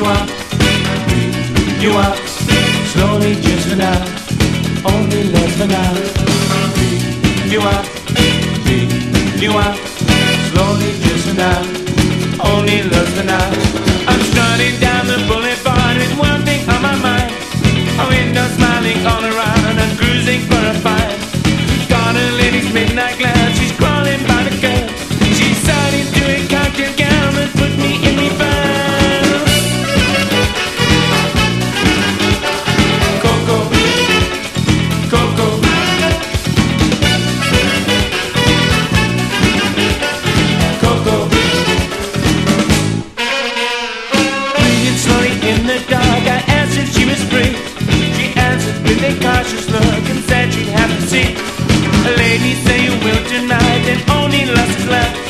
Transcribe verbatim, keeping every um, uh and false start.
up, pick you up, slowly just for now, only love for now. Pick you up, pick you up, slowly just for now, only love for now. I'm strutting down the boulevard with one thing on my mind, a window smiling all around and cruising for a fight. Got a lady's midnight glance, she's crawling by the curb. She decided to a cocktail gown and put me in the van. Coco, Coco, Coco. Breathing slowly in the dark, I asked if she was free. She answered with a cautious look and said she'd have to see. A lady say you will tonight and only lust is left.